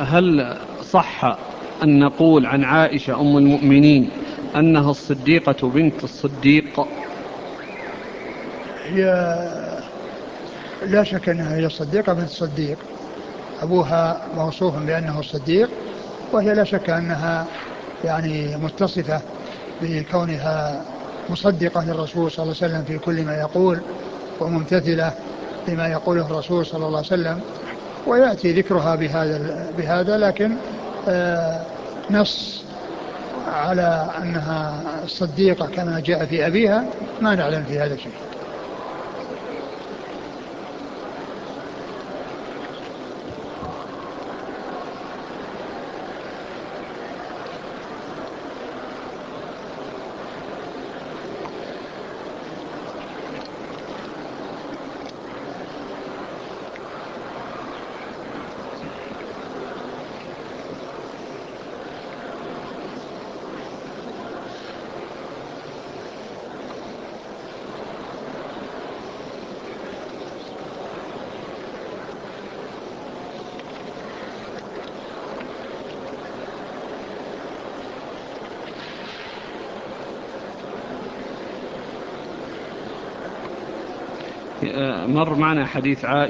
هل صح أن نقول عن عائشة أم المؤمنين أنها الصديقة بنت الصديق؟ هي لا شك أنها هي الصديقة بنت الصديق، أبوها موصوف بأنه الصديق، وهي لا شك أنها يعني متصفة بكونها مصدقة للرسول صلى الله عليه وسلم في كل ما يقول، وممتثلة لما يقوله الرسول صلى الله عليه وسلم. ويأتي ذكرها بهذا لكن نص على أنها صديقة كما جاء في أبيها ما نعلم في هذا شيء. مر معنا حديث عائشة